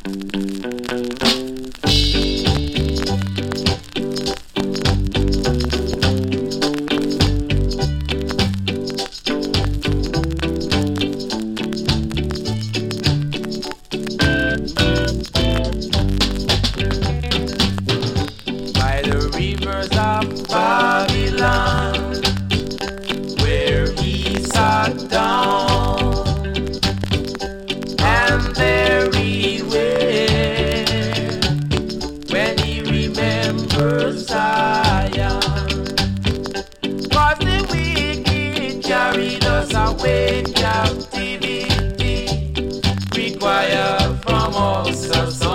By the rivers of Babylon, where he sat down, and there he wept when he remembers Zion. 'Cause the wicked carried us away captivity, required from us a